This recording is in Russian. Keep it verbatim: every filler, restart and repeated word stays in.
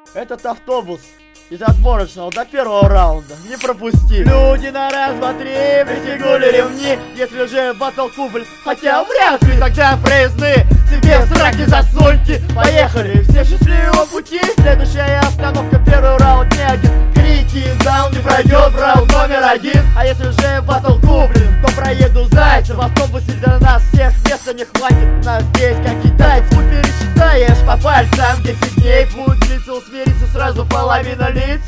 Этот автобус из отборочного до первого раунда не пропусти. Люди на раз, два, три, пристегнули ремни. Если же батл кубль, хотя вряд ли, тогда проездные себе в сраки засуньте. Поехали, все счастливого пути. Следующая остановка, первый раунд не один. Крики, даун не пройдет раунд номер один. А если же батл кубль, то проеду зайца. В автобусе для нас всех места не хватит. Нас здесь как китайцев пересчитаешь по пальцам. Десять дней будет длиться, усмириться сразу половина лиц.